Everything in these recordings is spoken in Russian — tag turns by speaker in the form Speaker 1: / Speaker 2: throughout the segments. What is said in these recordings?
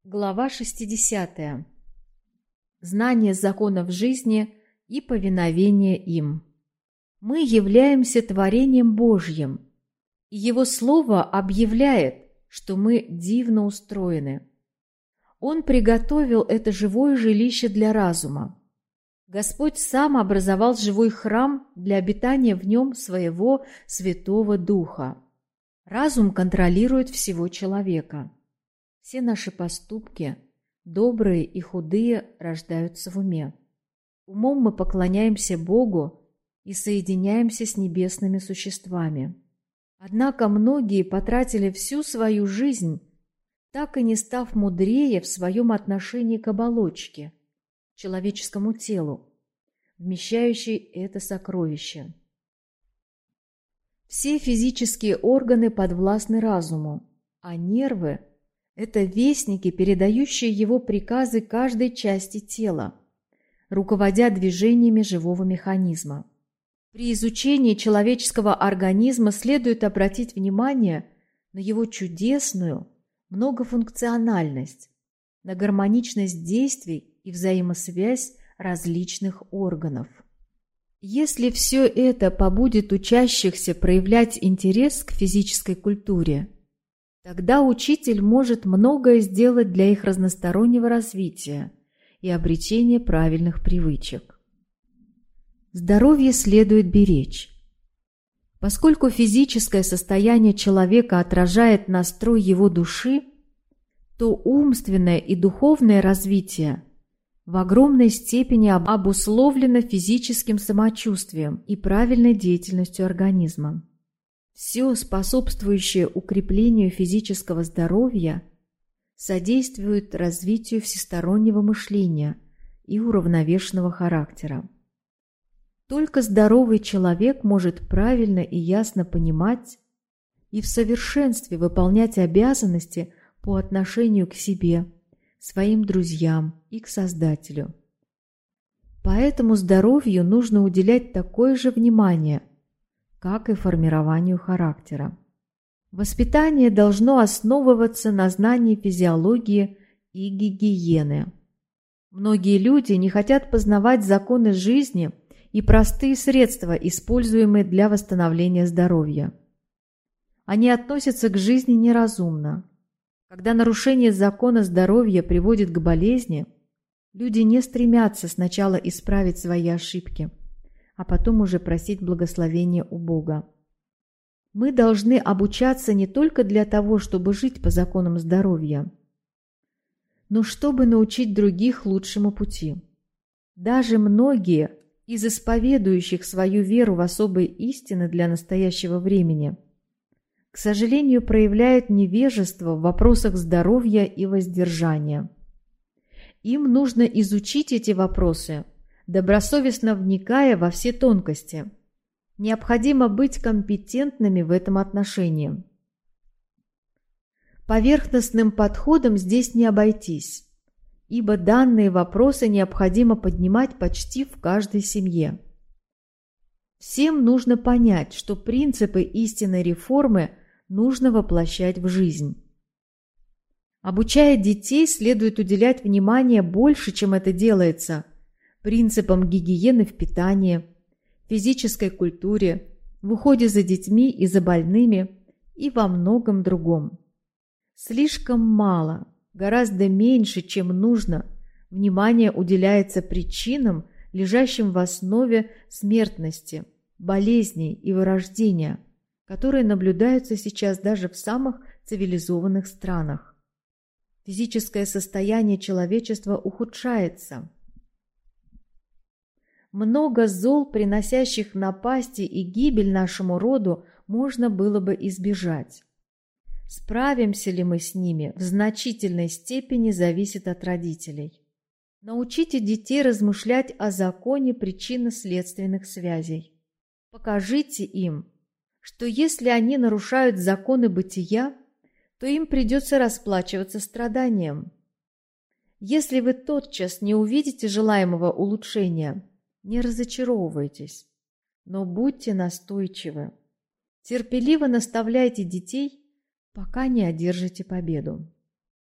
Speaker 1: Глава 60. Знание законов жизни и повиновение им. Мы являемся творением Божьим, и Его Слово объявляет, что мы дивно устроены. Он приготовил это живое жилище для разума. Господь сам образовал живой храм для обитания в нем своего Святого Духа. Разум контролирует всего человека. Все наши поступки, добрые и худые, рождаются в уме. Умом мы поклоняемся Богу и соединяемся с небесными существами. Однако многие потратили всю свою жизнь, так и не став мудрее в своем отношении к оболочке, человеческому телу, вмещающей это сокровище. Все физические органы подвластны разуму, а нервы – это вестники, передающие его приказы каждой части тела, руководя движениями живого механизма. При изучении человеческого организма следует обратить внимание на его чудесную многофункциональность, на гармоничность действий и взаимосвязь различных органов. Если все это побудит учащихся проявлять интерес к физической культуре, тогда учитель может многое сделать для их разностороннего развития и обретения правильных привычек. Здоровье следует беречь. Поскольку физическое состояние человека отражает настрой его души, то умственное и духовное развитие в огромной степени обусловлено физическим самочувствием и правильной деятельностью организма. Все, способствующее укреплению физического здоровья, содействует развитию всестороннего мышления и уравновешенного характера. Только здоровый человек может правильно и ясно понимать и в совершенстве выполнять обязанности по отношению к себе, своим друзьям и к Создателю. Поэтому здоровью нужно уделять такое же внимание, как и формированию характера. Воспитание должно основываться на знании физиологии и гигиены. Многие люди не хотят познавать законы жизни и простые средства, используемые для восстановления здоровья. Они относятся к жизни неразумно. Когда нарушение закона здоровья приводит к болезни, люди не стремятся сначала исправить свои ошибки, а потом уже просить благословения у Бога. Мы должны обучаться не только для того, чтобы жить по законам здоровья, но чтобы научить других лучшему пути. Даже многие из исповедующих свою веру в особые истины для настоящего времени, к сожалению, проявляют невежество в вопросах здоровья и воздержания. Им нужно изучить эти вопросы, добросовестно вникая во все тонкости. Необходимо быть компетентными в этом отношении. Поверхностным подходом здесь не обойтись, ибо данные вопросы необходимо поднимать почти в каждой семье. Всем нужно понять, что принципы истинной реформы нужно воплощать в жизнь. Обучая детей, следует уделять внимание больше, чем это делается, принципам гигиены в питании, физической культуре, в уходе за детьми и за больными и во многом другом. Слишком мало, гораздо меньше, чем нужно, внимания уделяется причинам, лежащим в основе смертности, болезней и вырождения, которые наблюдаются сейчас даже в самых цивилизованных странах. Физическое состояние человечества ухудшается. Много зол, приносящих напасти и гибель нашему роду, можно было бы избежать. Справимся ли мы с ними, в значительной степени зависит от родителей. Научите детей размышлять о законе причинно-следственных связей. Покажите им, что если они нарушают законы бытия, то им придется расплачиваться страданием. Если вы тотчас не увидите желаемого улучшения, не разочаровывайтесь, но будьте настойчивы. Терпеливо наставляйте детей, пока не одержите победу.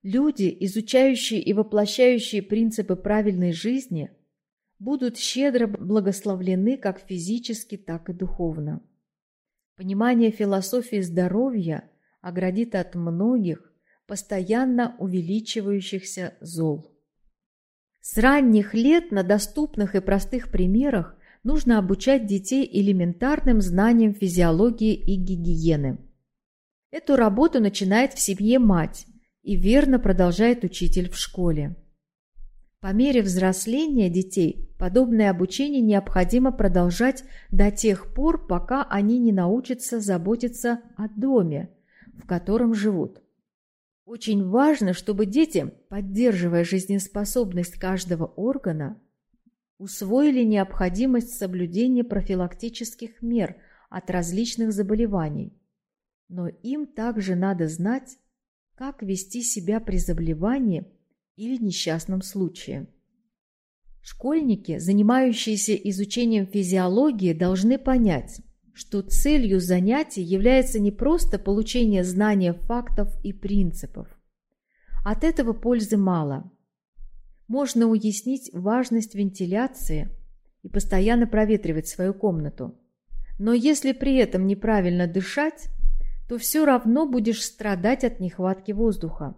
Speaker 1: Люди, изучающие и воплощающие принципы правильной жизни, будут щедро благословлены как физически, так и духовно. Понимание философии здоровья оградит от многих постоянно увеличивающихся зол. С ранних лет на доступных и простых примерах нужно обучать детей элементарным знаниям физиологии и гигиены. Эту работу начинает в семье мать и верно продолжает учитель в школе. По мере взросления детей подобное обучение необходимо продолжать до тех пор, пока они не научатся заботиться о доме, в котором живут. Очень важно, чтобы дети, поддерживая жизнеспособность каждого органа, усвоили необходимость соблюдения профилактических мер от различных заболеваний. Но им также надо знать, как вести себя при заболевании или несчастном случае. Школьники, занимающиеся изучением физиологии, должны понять, что целью занятий является не просто получение знания фактов и принципов. От этого пользы мало. Можно уяснить важность вентиляции и постоянно проветривать свою комнату. Но если при этом неправильно дышать, то все равно будешь страдать от нехватки воздуха.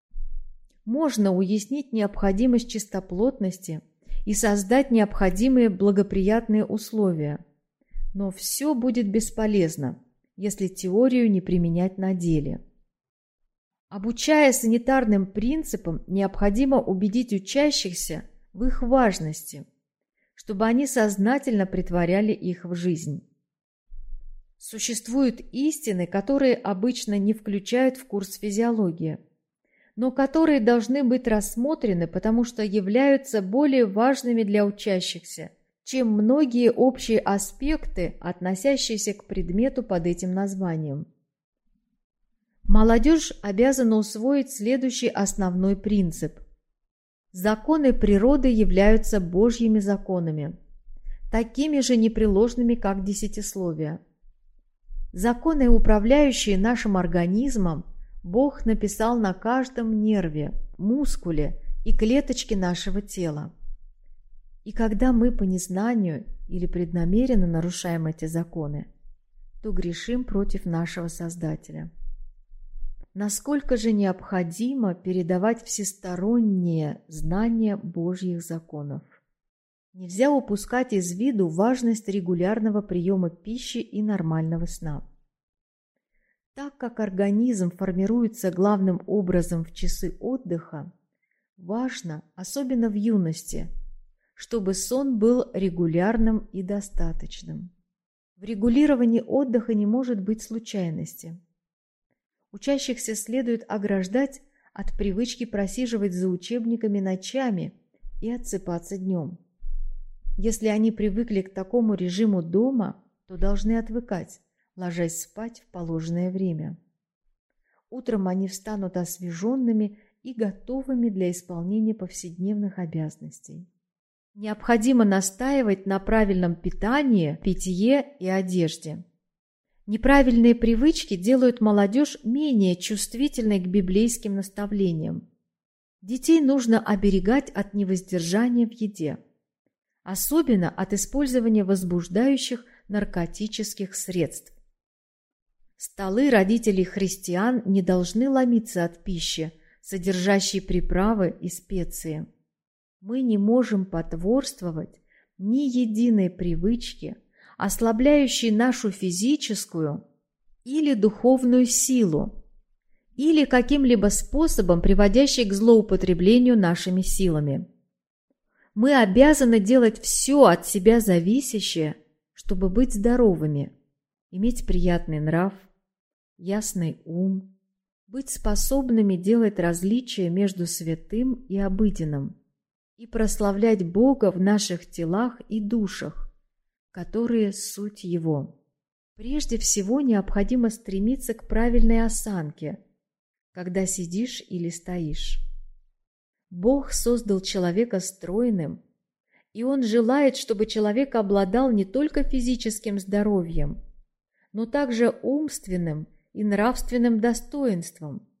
Speaker 1: Можно уяснить необходимость чистоплотности и создать необходимые благоприятные условия. Но все будет бесполезно, если теорию не применять на деле. Обучая санитарным принципам, необходимо убедить учащихся в их важности, чтобы они сознательно претворяли их в жизнь. Существуют истины, которые обычно не включают в курс физиологии, но которые должны быть рассмотрены, потому что являются более важными для учащихся, чем многие общие аспекты, относящиеся к предмету под этим названием. Молодежь обязана усвоить следующий основной принцип. Законы природы являются Божьими законами, такими же непреложными, как десятисловие. Законы, управляющие нашим организмом, Бог написал на каждом нерве, мускуле и клеточке нашего тела. И когда мы по незнанию или преднамеренно нарушаем эти законы, то грешим против нашего Создателя. Насколько же необходимо передавать всестороннее знание Божьих законов. Нельзя упускать из виду важность регулярного приема пищи и нормального сна. Так как организм формируется главным образом в часы отдыха, важно, особенно в юности, чтобы сон был регулярным и достаточным. В регулировании отдыха не может быть случайности. Учащихся следует ограждать от привычки просиживать за учебниками ночами и отсыпаться днем. Если они привыкли к такому режиму дома, то должны отвыкать, ложась спать в положенное время. Утром они встанут освеженными и готовыми для исполнения повседневных обязанностей. Необходимо настаивать на правильном питании, питье и одежде. Неправильные привычки делают молодежь менее чувствительной к библейским наставлениям. Детей нужно оберегать от невоздержания в еде, особенно от использования возбуждающих наркотических средств. Столы родителей христиан не должны ломиться от пищи, содержащей приправы и специи. Мы не можем потворствовать ни единой привычке, ослабляющей нашу физическую или духовную силу, или каким-либо способом, приводящей к злоупотреблению нашими силами. Мы обязаны делать все от себя зависящее, чтобы быть здоровыми, иметь приятный нрав, ясный ум, быть способными делать различия между святым и обыденным и прославлять Бога в наших телах и душах, которые суть Его. Прежде всего необходимо стремиться к правильной осанке, когда сидишь или стоишь. Бог создал человека стройным, и Он желает, чтобы человек обладал не только физическим здоровьем, но также умственным и нравственным достоинством,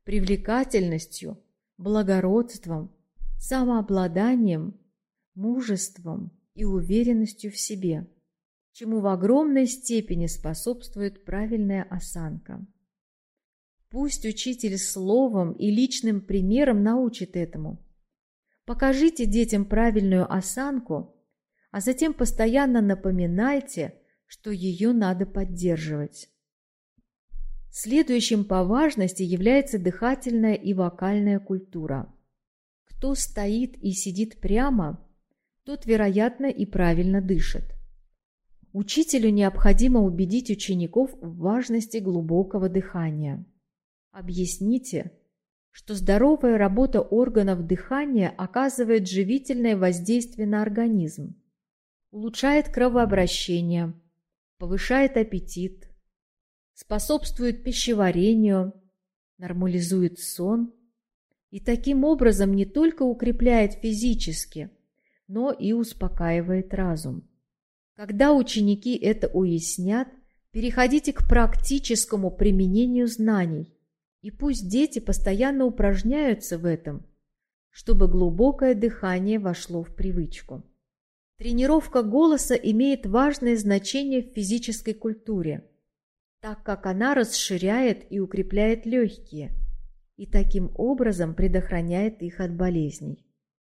Speaker 1: привлекательностью, благородством, самообладанием, мужеством и уверенностью в себе, чему в огромной степени способствует правильная осанка. Пусть учитель словом и личным примером научит этому. Покажите детям правильную осанку, а затем постоянно напоминайте, что ее надо поддерживать. Следующим по важности является дыхательная и вокальная культура. Кто стоит и сидит прямо, тот, вероятно, и правильно дышит. Учителю необходимо убедить учеников в важности глубокого дыхания. Объясните, что здоровая работа органов дыхания оказывает живительное воздействие на организм, улучшает кровообращение, повышает аппетит, способствует пищеварению, нормализует сон и таким образом не только укрепляет физически, но и успокаивает разум. Когда ученики это уяснят, переходите к практическому применению знаний, и пусть дети постоянно упражняются в этом, чтобы глубокое дыхание вошло в привычку. Тренировка голоса имеет важное значение в физической культуре, так как она расширяет и укрепляет легкие и таким образом предохраняет их от болезней.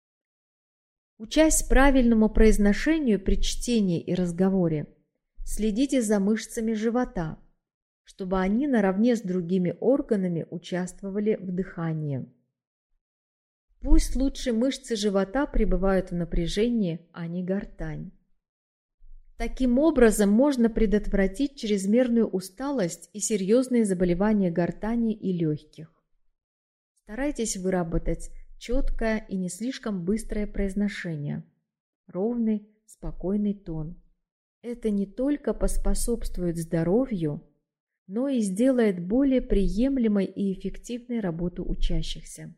Speaker 1: Учась правильному произношению при чтении и разговоре, следите за мышцами живота, чтобы они наравне с другими органами участвовали в дыхании. Пусть лучше мышцы живота пребывают в напряжении, а не гортань. Таким образом можно предотвратить чрезмерную усталость и серьезные заболевания гортани и легких. Старайтесь выработать четкое и не слишком быстрое произношение, ровный, спокойный тон. Это не только поспособствует здоровью, но и сделает более приемлемой и эффективной работу учащихся.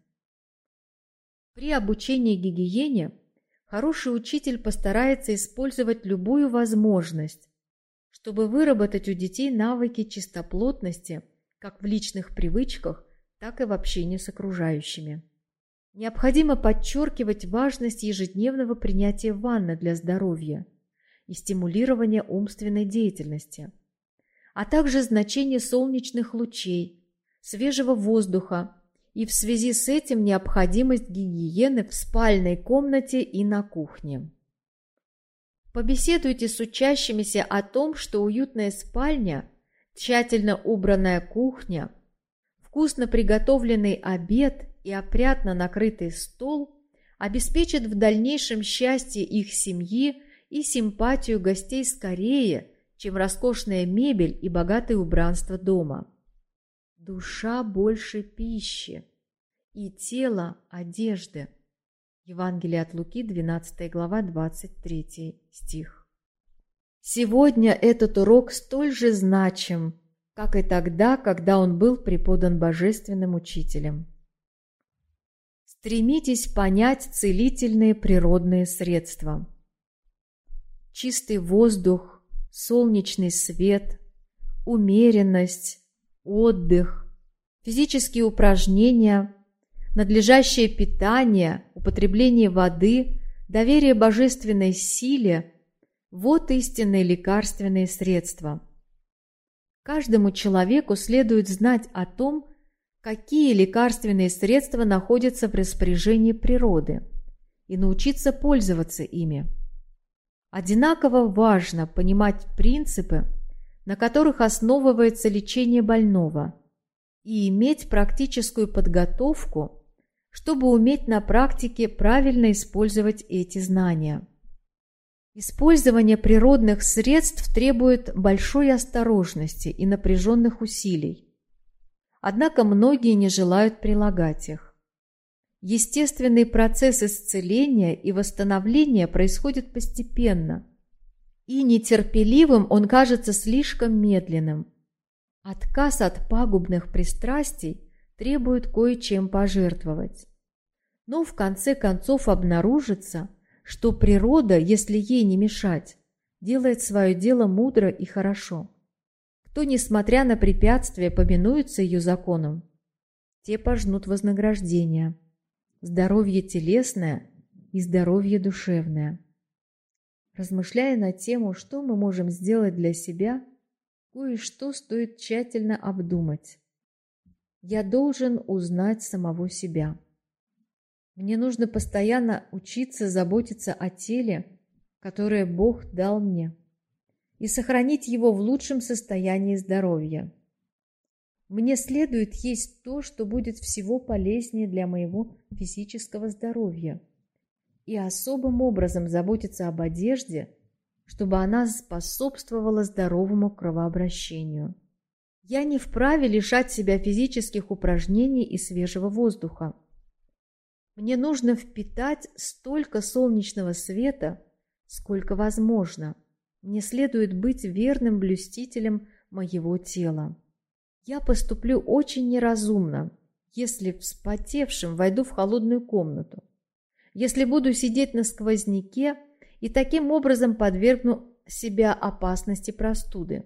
Speaker 1: При обучении гигиене хороший учитель постарается использовать любую возможность, чтобы выработать у детей навыки чистоплотности как в личных привычках, так и в общении с окружающими. Необходимо подчеркивать важность ежедневного принятия ванны для здоровья и стимулирования умственной деятельности, а также значение солнечных лучей, свежего воздуха и в связи с этим необходимость гигиены в спальной комнате и на кухне. Побеседуйте с учащимися о том, что уютная спальня, тщательно убранная кухня, вкусно приготовленный обед и опрятно накрытый стол обеспечат в дальнейшем счастье их семьи и симпатию гостей скорее, чем роскошная мебель и богатое убранство дома. Душа больше пищи, и тело одежды. Евангелие от Луки, 12 глава, 23 стих. Сегодня этот урок столь же значим, как и тогда, когда он был преподан Божественным Учителем. Стремитесь понять целительные природные средства. Чистый воздух, солнечный свет, умеренность, отдых, физические упражнения, надлежащее питание, употребление воды, доверие божественной силе – вот истинные лекарственные средства. Каждому человеку следует знать о том, какие лекарственные средства находятся в распоряжении природы, и научиться пользоваться ими. Одинаково важно понимать принципы, на которых основывается лечение больного, и иметь практическую подготовку, чтобы уметь на практике правильно использовать эти знания. Использование природных средств требует большой осторожности и напряженных усилий. Однако многие не желают прилагать их. Естественный процесс исцеления и восстановления происходит постепенно, и нетерпеливым он кажется слишком медленным. Отказ от пагубных пристрастий требует кое-чем пожертвовать. Но в конце концов обнаружится, что природа, если ей не мешать, делает свое дело мудро и хорошо. Кто, несмотря на препятствия, повинуется ее законам, те пожнут вознаграждения, здоровье телесное и здоровье душевное. Размышляя на тему, что мы можем сделать для себя, кое-что стоит тщательно обдумать. Я должен узнать самого себя. Мне нужно постоянно учиться заботиться о теле, которое Бог дал мне, и сохранить его в лучшем состоянии здоровья. Мне следует есть то, что будет всего полезнее для моего физического здоровья, и особым образом заботиться об одежде, чтобы она способствовала здоровому кровообращению. Я не вправе лишать себя физических упражнений и свежего воздуха. Мне нужно впитать столько солнечного света, сколько возможно. Мне следует быть верным блюстителем моего тела. Я поступлю очень неразумно, если вспотевшим войду в холодную комнату, если буду сидеть на сквозняке и таким образом подвергну себя опасности простуды.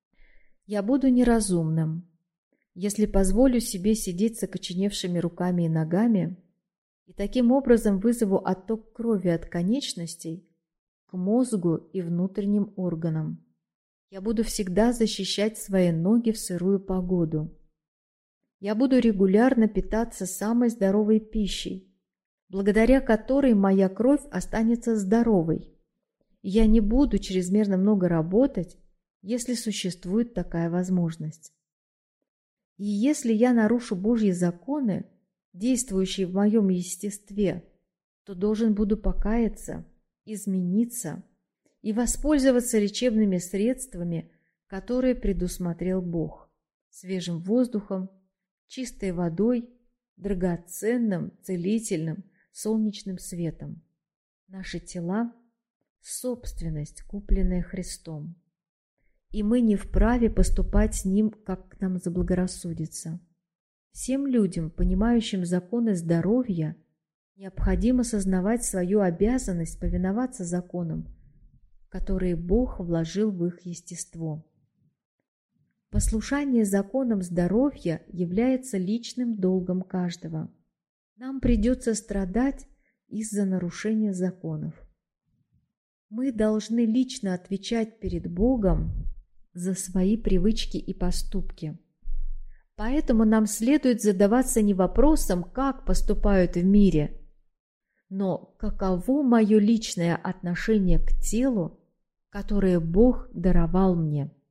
Speaker 1: Я буду неразумным, если позволю себе сидеть с окоченевшими руками и ногами и таким образом вызову отток крови от конечностей к мозгу и внутренним органам. Я буду всегда защищать свои ноги в сырую погоду. Я буду регулярно питаться самой здоровой пищей, благодаря которой моя кровь останется здоровой. Я не буду чрезмерно много работать, если существует такая возможность. И если я нарушу Божьи законы, действующие в моем естестве, то должен буду покаяться, измениться и воспользоваться лечебными средствами, которые предусмотрел Бог: свежим воздухом, чистой водой, драгоценным, целительным, солнечным светом. Наши тела – собственность, купленная Христом, и мы не вправе поступать с Ним, как нам заблагорассудится. Всем людям, понимающим законы здоровья, необходимо сознавать свою обязанность повиноваться законам, которые Бог вложил в их естество. Послушание законам здоровья является личным долгом каждого. Нам придется страдать из-за нарушения законов. Мы должны лично отвечать перед Богом за свои привычки и поступки. Поэтому нам следует задаваться не вопросом, как поступают в мире, но каково мое личное отношение к телу, которое Бог даровал мне.